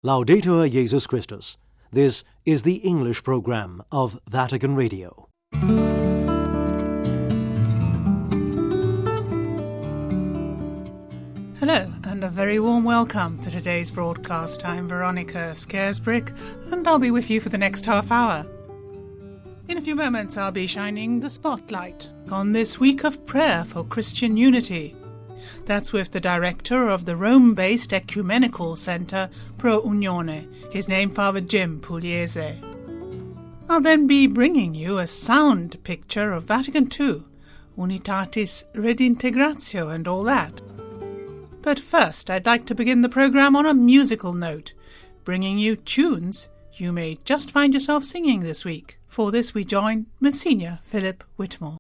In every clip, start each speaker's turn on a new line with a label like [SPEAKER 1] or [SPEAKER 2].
[SPEAKER 1] Laudetur Jesus Christus. This is the English program of Vatican Radio.
[SPEAKER 2] Hello, and a very warm welcome to today's broadcast. I'm Veronica Scaresbrick, and I'll be with you for the next half hour. In a few moments, I'll be shining the spotlight on this week of prayer for Christian unity. That's with the director of the Rome-based Ecumenical Centre Pro Unione, his name Father Jim Pugliese. I'll then be bringing you a sound picture of Vatican II, Unitatis Redintegratio and all that. But first, I'd like to begin the programme on a musical note, bringing you tunes you may just find yourself singing this week. For this we join Monsignor Philip Whitmore.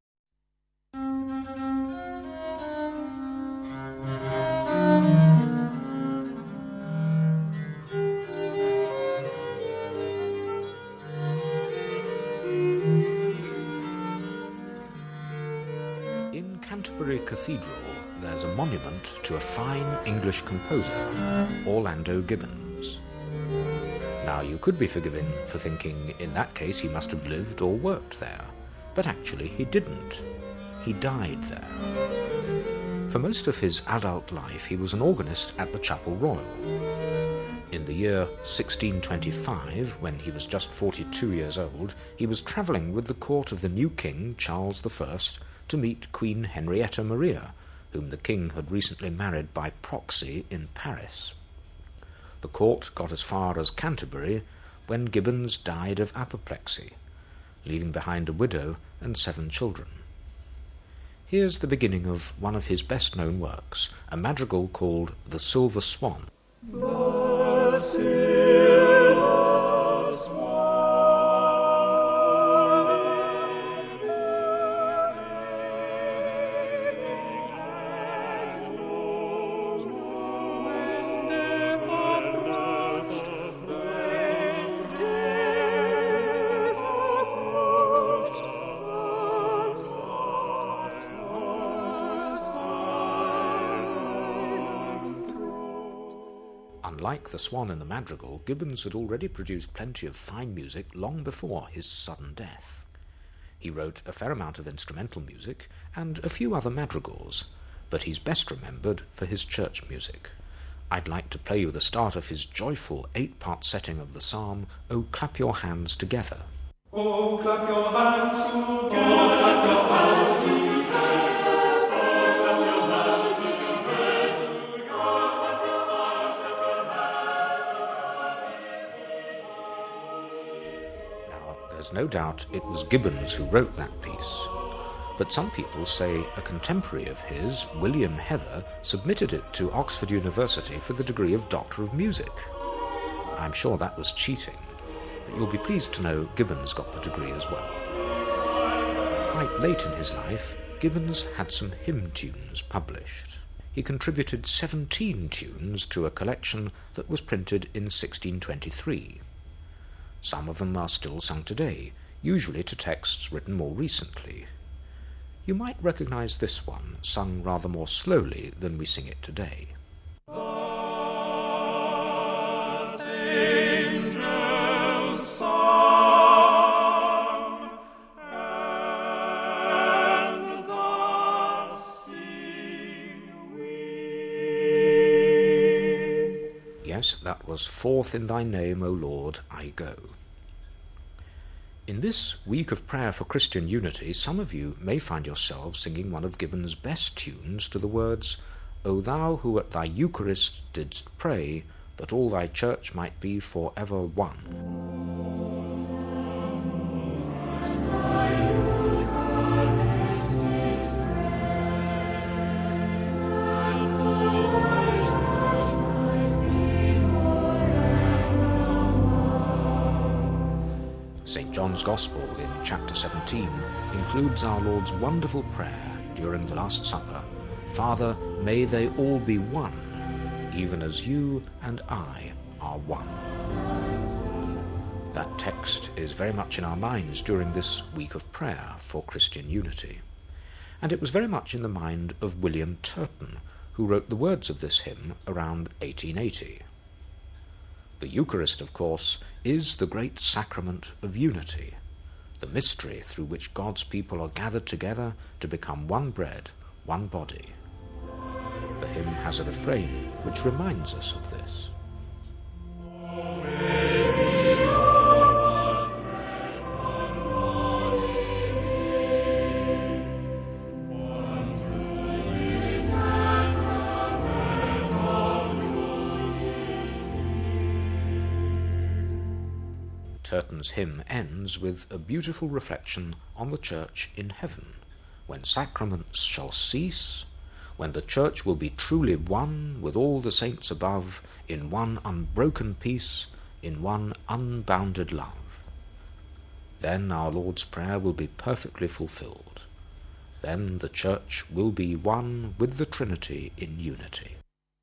[SPEAKER 3] In Canterbury Cathedral, there's a monument to a fine English composer, Orlando Gibbons. Now, you could be forgiven for thinking in that case he must have lived or worked there, but actually he didn't. He died there. For most of his adult life, he was an organist at the Chapel Royal. In the year 1625, when he was just 42 years old, he was travelling with the court of the new king, Charles I, to meet Queen Henrietta Maria, whom the king had recently married by proxy in Paris. The court got as far as Canterbury when Gibbons died of apoplexy, leaving behind a widow and 7 children. Here's the beginning of one of his best-known works, a madrigal called The Silver Swan.
[SPEAKER 4] The Silver Swan.
[SPEAKER 3] Like the Swan in the madrigal, Gibbons had already produced plenty of fine music long before his sudden death. He wrote a fair amount of instrumental music and a few other madrigals, but he's best remembered for his church music. I'd like to play you the start of his joyful 8-part setting of the psalm, "O Clap Your Hands Together."
[SPEAKER 4] Oh, clap your hands together. Oh, clap your hands together.
[SPEAKER 3] There's no doubt it was Gibbons who wrote that piece, but some people say a contemporary of his, William Heather, submitted it to Oxford University for the degree of Doctor of Music. I'm sure that was cheating, but you'll be pleased to know Gibbons got the degree as well. Quite late in his life, Gibbons had some hymn tunes published. He contributed 17 tunes to a collection that was printed in 1623. Some of them are still sung today, usually to texts written more recently. You might recognize this one, sung rather more slowly than we sing it today.
[SPEAKER 4] Last angels sung, and thus sing we.
[SPEAKER 3] Yes, that was "Forth in thy name, O Lord, I go." In this week of prayer for Christian unity, some of you may find yourselves singing one of Gibbons' best tunes to the words, "O thou who at thy Eucharist didst pray, that all thy church might be for ever one." St. John's Gospel in chapter 17 includes our Lord's wonderful prayer during the Last Supper, "Father, may they all be one, even as you and I are one." That text is very much in our minds during this week of prayer for Christian unity. And it was very much in the mind of William Turton, who wrote the words of this hymn around 1880. The Eucharist, of course, is the great sacrament of unity, the mystery through which God's people are gathered together to become one bread, one body. The hymn has a refrain which reminds us of this. Turton's hymn ends with a beautiful reflection on the Church in heaven, when sacraments shall cease, when the Church will be truly one with all the saints above, in one unbroken peace, in one unbounded love. Then our Lord's Prayer will be perfectly fulfilled. Then the Church will be one with the Trinity in unity.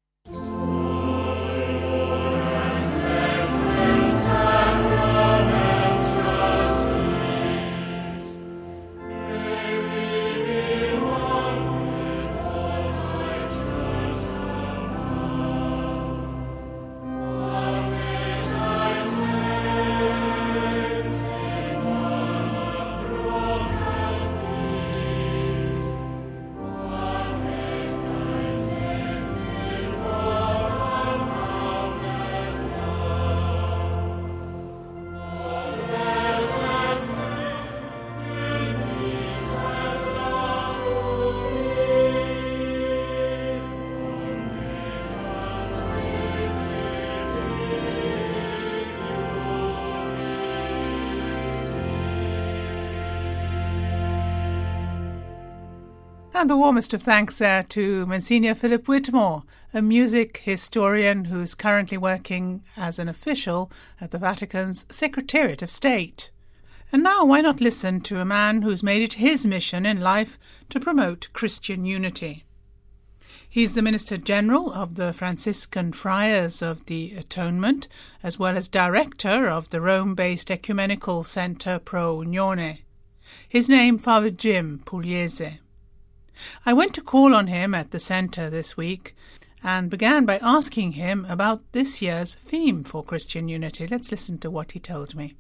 [SPEAKER 2] And the warmest of thanks there to Monsignor Philip Whitmore, a music historian who's currently working as an official at the Vatican's Secretariat of State. And now why not listen to a man who's made it his mission in life to promote Christian unity. He's the Minister General of the Franciscan Friars of the Atonement, as well as Director of the Rome-based Ecumenical Centre Pro Unione. His name, Father Jim Pugliese. I went to call on him at the centre this week and began by asking him about this year's theme for Christian unity. Let's listen to what he told me.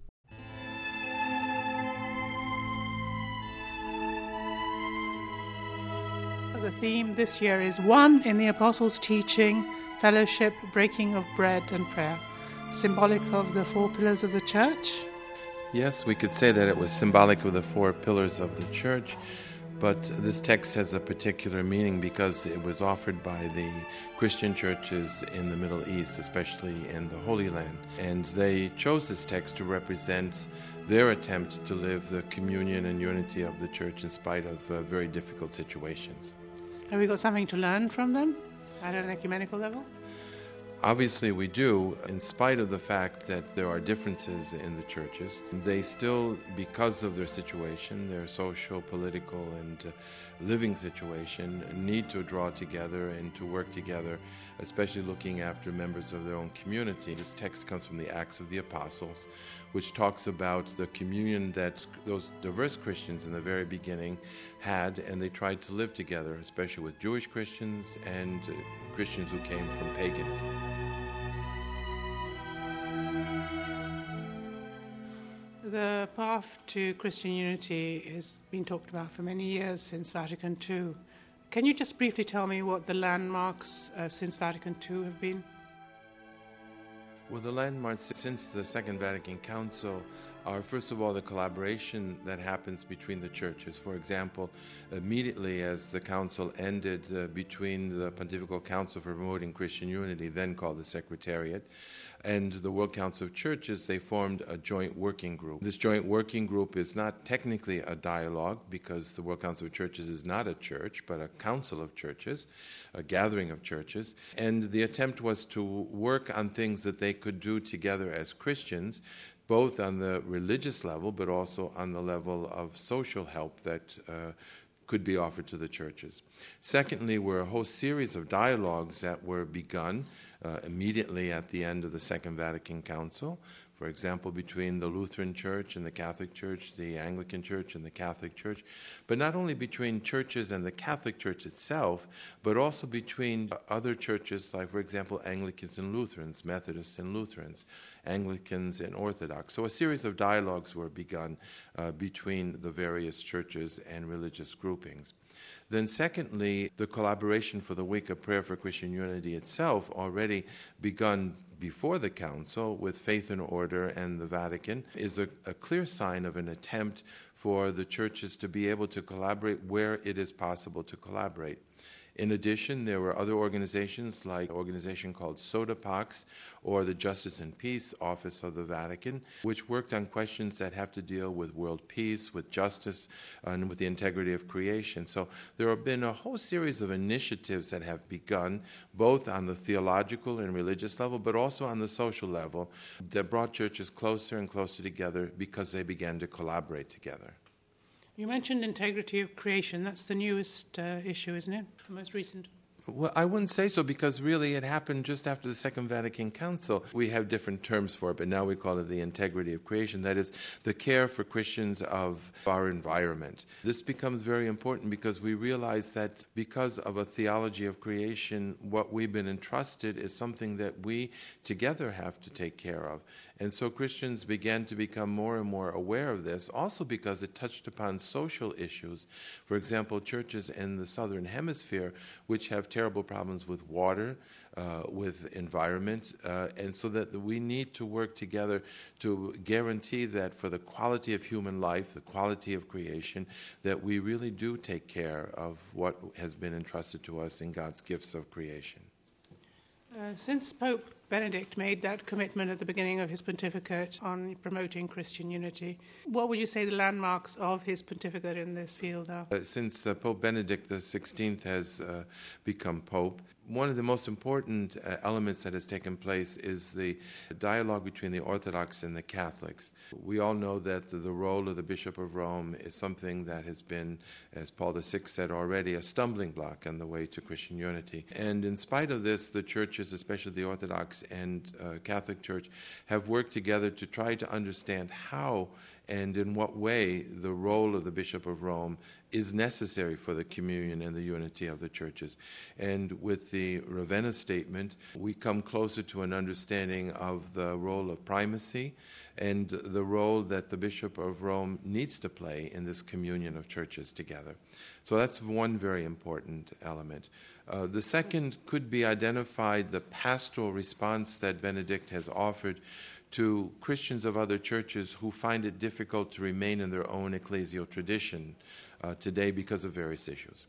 [SPEAKER 2] The theme this year is One in the Apostles' Teaching, Fellowship, Breaking of Bread and Prayer, symbolic of the four pillars of the Church.
[SPEAKER 5] Yes, we could say that it was symbolic of the four pillars of the Church. But this text has a particular meaning because it was offered by the Christian churches in the Middle East, especially in the Holy Land. And they chose this text to represent their attempt to live the communion and unity of the Church in spite of very difficult situations.
[SPEAKER 2] Have we got something to learn from them at an ecumenical level?
[SPEAKER 5] Obviously we do, in spite of the fact that there are differences in the churches. They still, because of their situation, their social, political, and living situation, need to draw together and to work together, especially looking after members of their own community. This text comes from the Acts of the Apostles, which talks about the communion that those diverse Christians in the very beginning had, and they tried to live together, especially with Jewish Christians and Christians who came from paganism.
[SPEAKER 2] The path to Christian unity has been talked about for many years since Vatican II. Can you just briefly tell me what the landmarks since Vatican II have been?
[SPEAKER 5] Well, the landmarks since the Second Vatican Council are, first of all, the collaboration that happens between the churches. For example, immediately as the council ended between the Pontifical Council for Promoting Christian Unity, then called the Secretariat, and the World Council of Churches, they formed a joint working group. This joint working group is not technically a dialogue because the World Council of Churches is not a church, but a council of churches, a gathering of churches. And the attempt was to work on things that they could do together as Christians, both on the religious level, but also on the level of social help that could be offered to the churches. Secondly, were a whole series of dialogues that were begun immediately at the end of the Second Vatican Council. For example, between the Lutheran Church and the Catholic Church, the Anglican Church and the Catholic Church, but not only between churches and the Catholic Church itself, but also between other churches, like, for example, Anglicans and Lutherans, Methodists and Lutherans, Anglicans and Orthodox. So a series of dialogues were begun between the various churches and religious groupings. Then secondly, the collaboration for the Week of Prayer for Christian Unity itself, already begun before the Council with Faith and Order and the Vatican, is a clear sign of an attempt for the churches to be able to collaborate where it is possible to collaborate. In addition, there were other organizations like an organization called SODAPAX or the Justice and Peace Office of the Vatican, which worked on questions that have to deal with world peace, with justice, and with the integrity of creation. So there have been a whole series of initiatives that have begun, both on the theological and religious level, but also on the social level, that brought churches closer and closer together because they began to collaborate together.
[SPEAKER 2] You mentioned integrity of creation. That's the newest issue, isn't it? The most recent.
[SPEAKER 5] Well, I wouldn't say so, because really it happened just after the Second Vatican Council. We have different terms for it, but now we call it the integrity of creation. That is, the care for Christians of our environment. This becomes very important because we realize that because of a theology of creation, what we've been entrusted is something that we together have to take care of. And so Christians began to become more and more aware of this, also because it touched upon social issues. For example, churches in the Southern Hemisphere, which have terrible problems with water, with environment, and so that we need to work together to guarantee that for the quality of human life, the quality of creation, that we really do take care of what has been entrusted to us in God's gifts of creation.
[SPEAKER 2] Since Pope Benedict made that commitment at the beginning of his pontificate on promoting Christian unity, what would you say the landmarks of his pontificate in this field are?
[SPEAKER 5] Since Pope Benedict XVI has become Pope, one of the most important elements that has taken place is the dialogue between the Orthodox and the Catholics. We all know that the role of the Bishop of Rome is something that has been, as Paul VI said already, a stumbling block on the way to Christian unity. And in spite of this, the churches, especially the Orthodox and Catholic Church, have worked together to try to understand how and in what way the role of the Bishop of Rome is necessary for the communion and the unity of the churches. And with the Ravenna Statement, we come closer to an understanding of the role of primacy and the role that the Bishop of Rome needs to play in this communion of churches together. So that's one very important element. The second could be identified the pastoral response that Benedict has offered to Christians of other churches who find it difficult to remain in their own ecclesial tradition today because of various issues.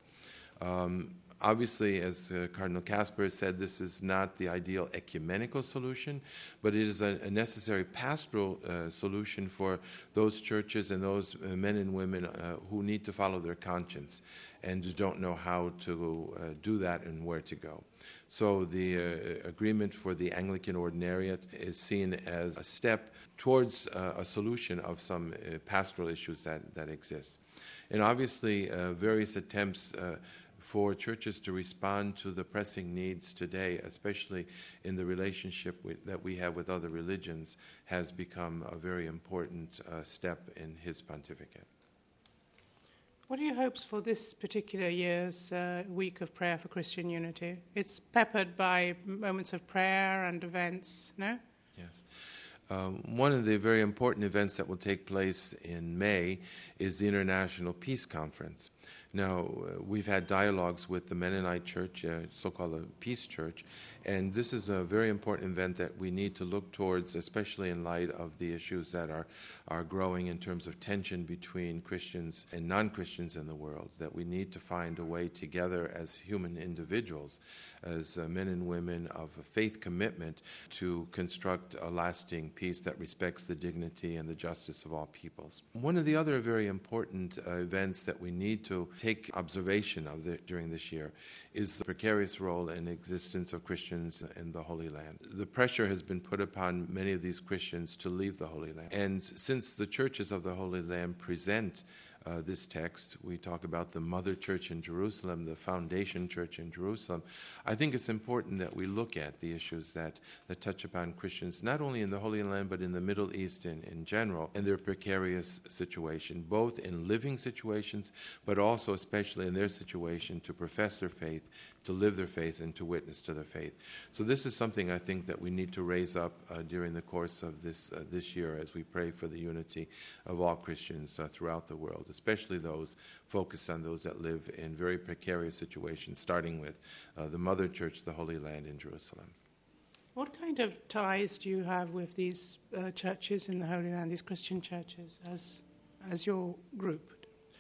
[SPEAKER 5] Obviously, as Cardinal Kasper said, this is not the ideal ecumenical solution, but it is a necessary pastoral solution for those churches and those men and women who need to follow their conscience and don't know how to do that and where to go. So the agreement for the Anglican Ordinariate is seen as a step towards a solution of some pastoral issues that exist. And obviously, various attempts for churches to respond to the pressing needs today, especially in the relationship that we have with other religions, has become a very important step in his pontificate.
[SPEAKER 2] What are your hopes for this particular year's Week of Prayer for Christian Unity? It's peppered by moments of prayer and events, no?
[SPEAKER 5] Yes. One of the very important events that will take place in May is the International Peace Conference. Now, we've had dialogues with the Mennonite Church, so-called a Peace Church, and this is a very important event that we need to look towards, especially in light of the issues that are growing in terms of tension between Christians and non-Christians in the world, that we need to find a way together as human individuals, as men and women of a faith commitment to construct a lasting peace that respects the dignity and the justice of all peoples. One of the other very important events that we need to take observation of during this year is the precarious role and existence of Christians in the Holy Land. The pressure has been put upon many of these Christians to leave the Holy Land. And since the churches of the Holy Land present this text. We talk about the mother church in Jerusalem, the foundation church in Jerusalem. I think it's important that we look at the issues that touch upon Christians, not only in the Holy Land, but in the Middle East in general, and their precarious situation, both in living situations, but also especially in their situation to profess their faith, to live their faith, and to witness to their faith. So this is something I think that we need to raise up during the course of this year as we pray for the unity of all Christians throughout the world, especially those focused on those that live in very precarious situations, starting with the Mother Church, the Holy Land in Jerusalem.
[SPEAKER 2] What kind of ties do you have with these churches in the Holy Land, these Christian churches, as your group?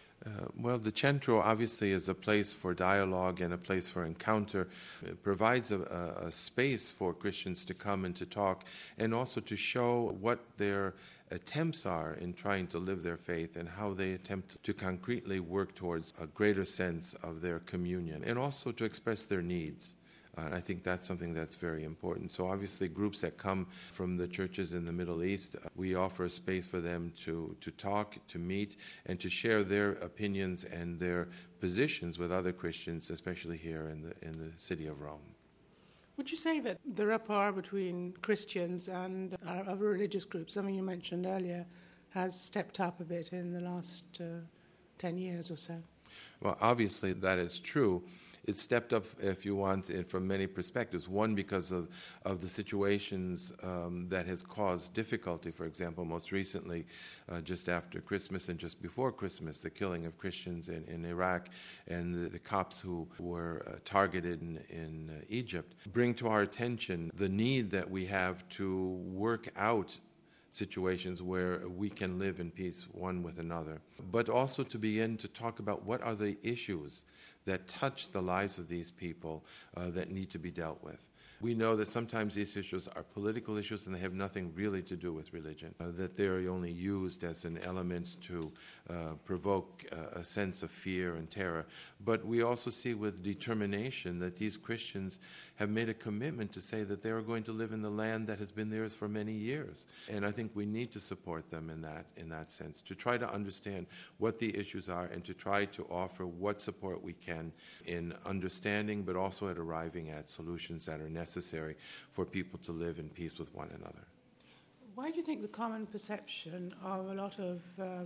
[SPEAKER 5] Well, the Centro obviously is a place for dialogue and a place for encounter. It provides a space for Christians to come and to talk, and also to show what their attempts are in trying to live their faith and how they attempt to concretely work towards a greater sense of their communion, and also to express their needs. And I think that's something that's very important. So obviously groups that come from the churches in the Middle East, we offer a space for them to talk, to meet, and to share their opinions and their positions with other Christians, especially here in the city of Rome.
[SPEAKER 2] Would you say that the rapport between Christians and other religious groups, something you mentioned earlier, has stepped up a bit in the last 10 years or so?
[SPEAKER 5] Well, obviously that is true. It's stepped up, if you want, from many perspectives. One, because of the situations that has caused difficulty. For example, most recently, just after Christmas and just before Christmas, the killing of Christians in Iraq and the Copts who were targeted in Egypt bring to our attention the need that we have to work out situations where we can live in peace one with another, but also to begin to talk about what are the issues that touch the lives of these people that need to be dealt with. We know that sometimes these issues are political issues and they have nothing really to do with religion, that they are only used as an element to provoke a sense of fear and terror. But we also see with determination that these Christians have made a commitment to say that they are going to live in the land that has been theirs for many years. And I think we need to support them in that sense, to try to understand what the issues are and to try to offer what support we can in understanding, but also at arriving at solutions that are necessary for people to live in peace with one another.
[SPEAKER 2] Why do you think the common perception of a lot of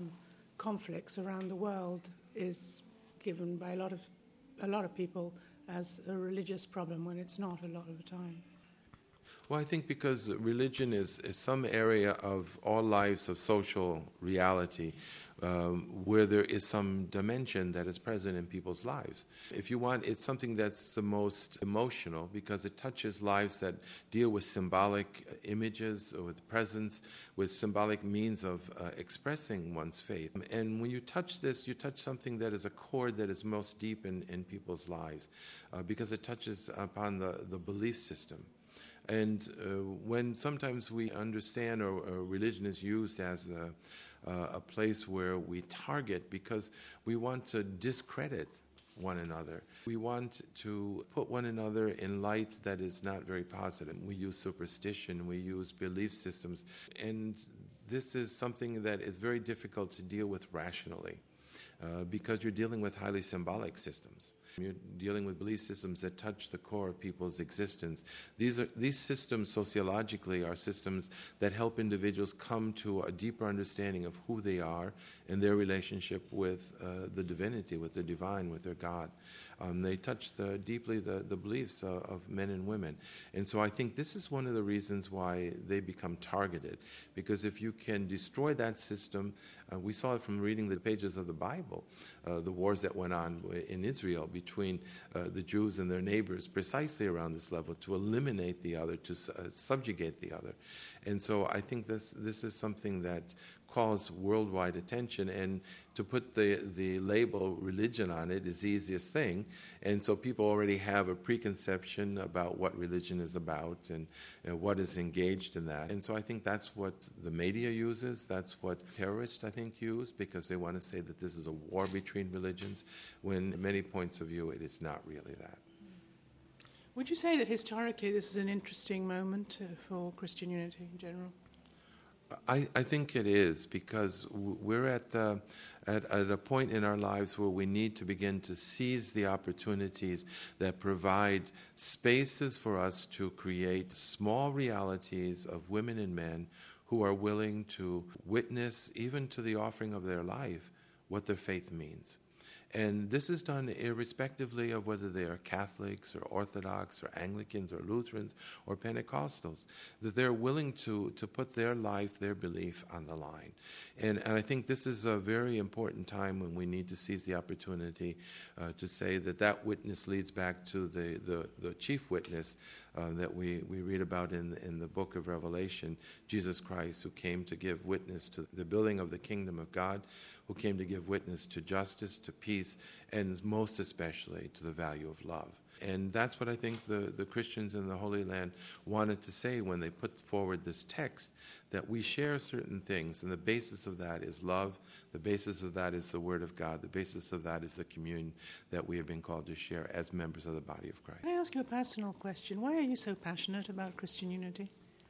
[SPEAKER 2] conflicts around the world is given by a lot of people as a religious problem when it's not a lot of the time?
[SPEAKER 5] Well, I think because religion is some area of all lives of social reality where there is some dimension that is present in people's lives. If you want, it's something that's the most emotional because it touches lives that deal with symbolic images or with presence, with symbolic means of expressing one's faith. And when you touch this, you touch something that is a chord that is most deep in people's lives because it touches upon the belief system. And when sometimes we understand or religion is used as a place where we target because we want to discredit one another. We want to put one another in light that is not very positive. We use superstition, we use belief systems, and this is something that is very difficult to deal with rationally because you're dealing with highly symbolic systems. You're dealing with belief systems that touch the core of people's existence. These systems sociologically are systems that help individuals come to a deeper understanding of who they are and their relationship with the divinity, with the divine, with their God. They touch deeply the beliefs of men and women. And so I think this is one of the reasons why they become targeted. Because if you can destroy that system, we saw it from reading the pages of the Bible, the wars that went on in Israel between the Jews and their neighbors precisely around this level, to eliminate the other, to subjugate the other. And so I think this is something that calls worldwide attention, and to put the label religion on it is the easiest thing. And so people already have a preconception about what religion is about and what is engaged in that. And so I think that's what the media uses, that's what terrorists, I think, use, because they want to say that this is a war between religions, when in many points of view it is not really that.
[SPEAKER 2] Would you say that historically this is an interesting moment for Christian unity in general?
[SPEAKER 5] I think it is, because we're at a point in our lives where we need to begin to seize the opportunities that provide spaces for us to create small realities of women and men who are willing to witness, even to the offering of their life, what their faith means. And this is done irrespectively of whether they are Catholics or Orthodox or Anglicans or Lutherans or Pentecostals, that they're willing to put their life, their belief on the line. And I think this is a very important time when we need to seize the opportunity to say that witness leads back to the chief witness that we read about in the book of Revelation, Jesus Christ, who came to give witness to the building of the kingdom of God, who came to give witness to justice, to peace, and most especially to the value of love. And that's what I think the Christians in the Holy Land wanted to say when they put forward this text, that we share certain things, and the basis of that is love, the basis of that is the Word of God, the basis of that is the communion that we have been called to share as members of the body of Christ.
[SPEAKER 2] Can I ask you a personal question? Why are you so passionate about Christian unity?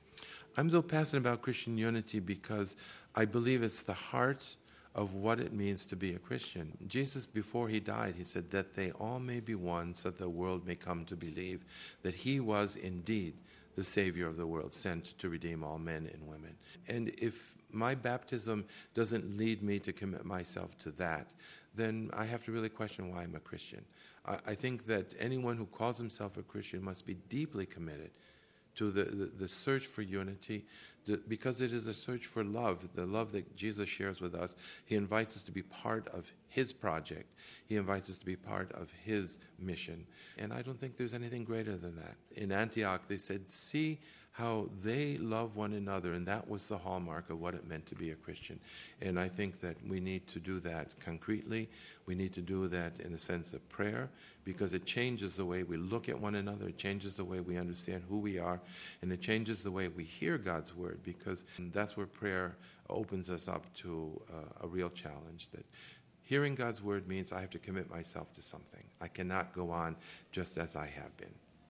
[SPEAKER 5] I'm so passionate about Christian unity because I believe it's the heart of what it means to be a Christian. Jesus, before he died, he said that they all may be one, so that the world may come to believe that he was indeed the Savior of the world, sent to redeem all men and women. And if my baptism doesn't lead me to commit myself to that, then I have to really question why I'm a Christian. I think that anyone who calls himself a Christian must be deeply committed to the search for unity, because it is a search for love, the love that Jesus shares with us. He invites us to be part of his project. He invites us to be part of his mission. And I don't think there's anything greater than that. In Antioch, they said, see how they love one another, and that was the hallmark of what it meant to be a Christian. And I think that we need to do that concretely. We need to do that in a sense of prayer, because it changes the way we look at one another, it changes the way we understand who we are, and it changes the way we hear God's word, because that's where prayer opens us up to a real challenge, that hearing God's word means I have to commit myself to something. I cannot go on just as I have been.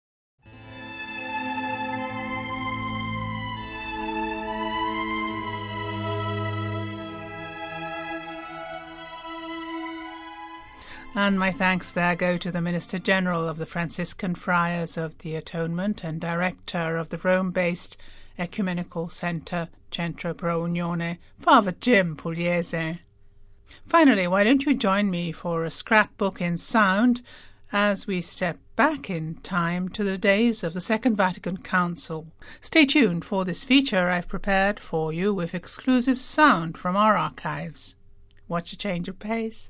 [SPEAKER 2] And my thanks there go to the Minister General of the Franciscan Friars of the Atonement and Director of the Rome-based Ecumenical Centre Centro Pro Unione, Father Jim Pugliese. Finally, why don't you join me for a scrapbook in sound as we step back in time to the days of the Second Vatican Council. Stay tuned for this feature I've prepared for you with exclusive sound from our archives. Watch a change of pace.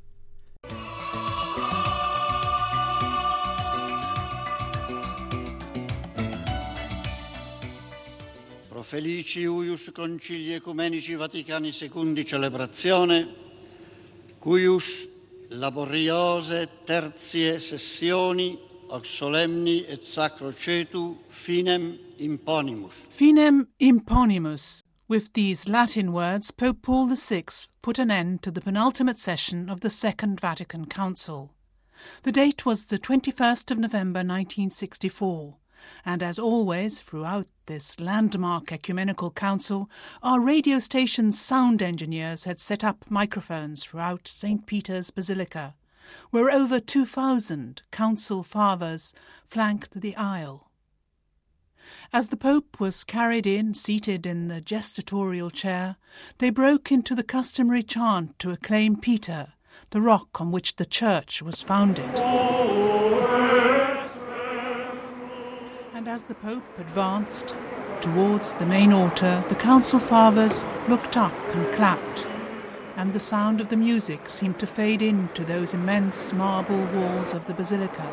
[SPEAKER 6] Pro felici uius concili ecumenici Vaticani secundi celebrazione, cuius laboriose tertie sessioni hoc solemni et sacro cetu finem imponimus.
[SPEAKER 2] Finem imponimus. With these Latin words, Pope Paul VI put an end to the penultimate session of the Second Vatican Council. The date was the 21st of November 1964, and as always throughout this landmark ecumenical council, our radio station's sound engineers had set up microphones throughout St. Peter's Basilica, where over 2,000 council fathers flanked the aisle. As the Pope was carried in, seated in the gestatorial chair, they broke into the customary chant to acclaim Peter, the rock on which the Church was founded. And as the Pope advanced towards the main altar, the Council Fathers looked up and clapped, and the sound of the music seemed to fade into those immense marble walls of the Basilica.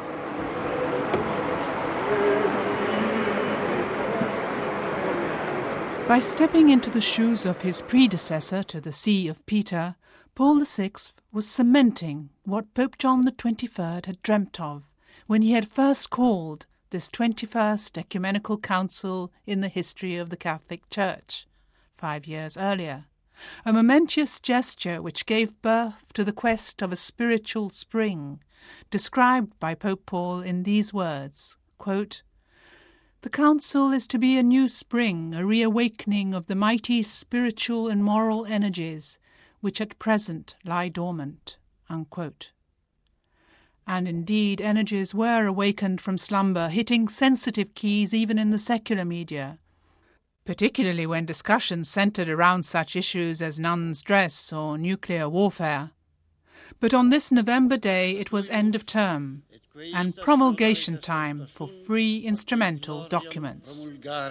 [SPEAKER 2] By stepping into the shoes of his predecessor to the See of Peter, Paul VI was cementing what Pope John XXIII had dreamt of when he had first called this 21st Ecumenical Council in the history of the Catholic Church, 5 years earlier, a momentous gesture which gave birth to the quest of a spiritual spring, described by Pope Paul in these words, quote, The council is to be a new spring, a reawakening of the mighty spiritual and moral energies which at present lie dormant." Unquote. And indeed, energies were awakened from slumber, hitting sensitive keys even in the secular media, particularly when discussions centred around such issues as nuns' dress or nuclear warfare. But on this November day it was end of term and promulgation time for free instrumental documents.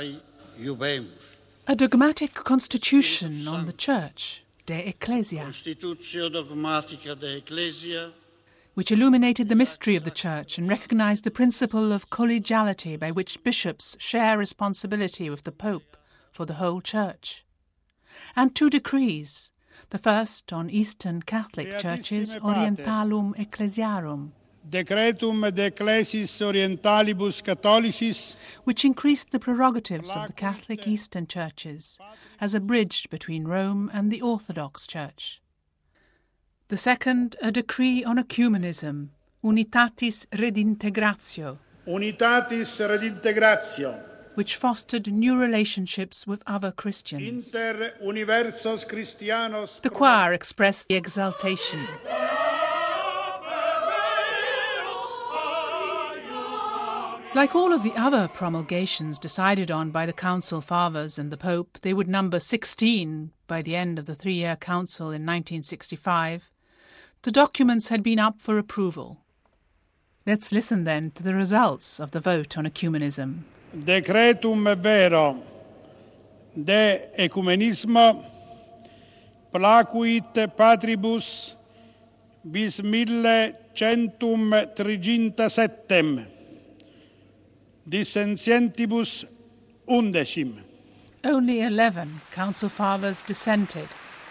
[SPEAKER 2] A dogmatic constitution on the Church, De Ecclesia, which illuminated the mystery of the Church and recognised the principle of collegiality by which bishops share responsibility with the Pope for the whole Church. And 2 decrees, the first on Eastern Catholic churches, Orientalum Ecclesiarum,
[SPEAKER 7] Decretum de Ecclesis Orientalibus Catholicis,
[SPEAKER 2] which increased the prerogatives of the Catholic Eastern churches as a bridge between Rome and the Orthodox Church. The second, a decree on ecumenism, Unitatis Redintegratio, which fostered new relationships with other Christians.
[SPEAKER 7] Inter Universos Christianos.
[SPEAKER 2] The choir expressed the exaltation. Like all of the other promulgations decided on by the Council Fathers and the Pope, they would number 16 by the end of the 3-year council in 1965. The documents had been up for approval. Let's listen then to the results of the vote on ecumenism.
[SPEAKER 7] Decretum vero de ecumenismo placuit patribus bis 1137 dissentientibus 11.
[SPEAKER 2] Only 11 Council Fathers dissented.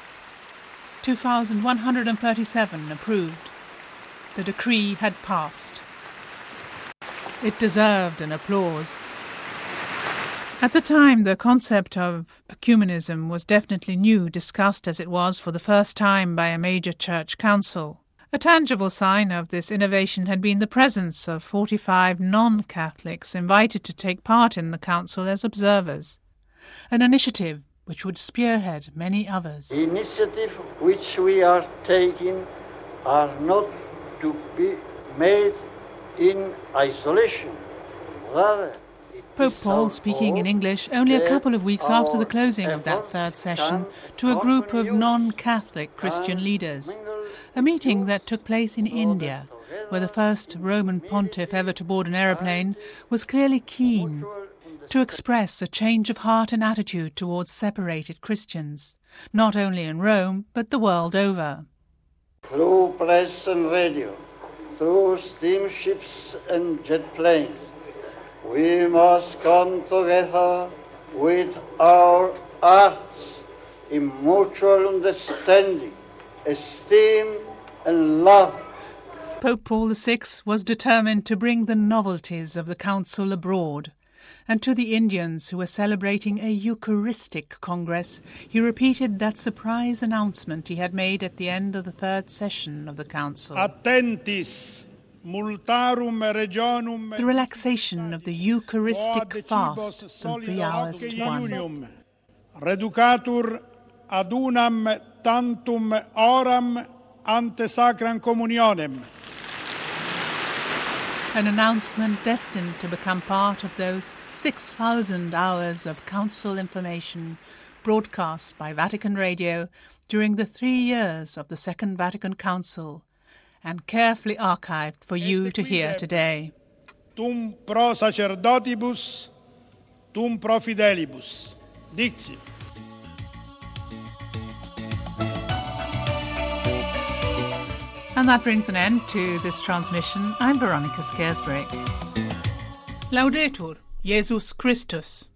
[SPEAKER 2] 2,137 approved. The decree had passed. It deserved an applause. At the time, the concept of ecumenism was definitely new, discussed as it was for the first time by a major church council. A tangible sign of this innovation had been the presence of 45 non-Catholics invited to take part in the council as observers, an initiative which would spearhead many others.
[SPEAKER 6] The initiative which we are taking are not to be made in isolation. Rather,
[SPEAKER 2] Pope Paul, speaking in English only a couple of weeks after the closing of that third session, to a group of non-Catholic Christian leaders, a meeting that took place in India, where the first Roman pontiff ever to board an aeroplane was clearly keen to express a change of heart and attitude towards separated Christians, not only in Rome, but the world over.
[SPEAKER 6] Through press and radio, through steamships and jet planes, we must come together with our hearts in mutual understanding, esteem and love.
[SPEAKER 2] Pope Paul VI was determined to bring the novelties of the council abroad, and to the Indians who were celebrating a Eucharistic Congress, he repeated that surprise announcement he had made at the end of the third session of the council.
[SPEAKER 7] Attentis.
[SPEAKER 2] The relaxation of the Eucharistic fast from 3 hours to 1.
[SPEAKER 7] Reducatur ad unam tantum oram ante sacram communionem.
[SPEAKER 2] An announcement destined to become part of those 6,000 hours of council information broadcast by Vatican Radio during the 3 years of the Second Vatican Council, and carefully archived for you to hear today.
[SPEAKER 7] Tum pro sacerdotibus, tum pro fidelibus. Dixi.
[SPEAKER 2] And that brings an end to this transmission. I'm Veronica Scaresbrick. Laudetur, Jesus Christus.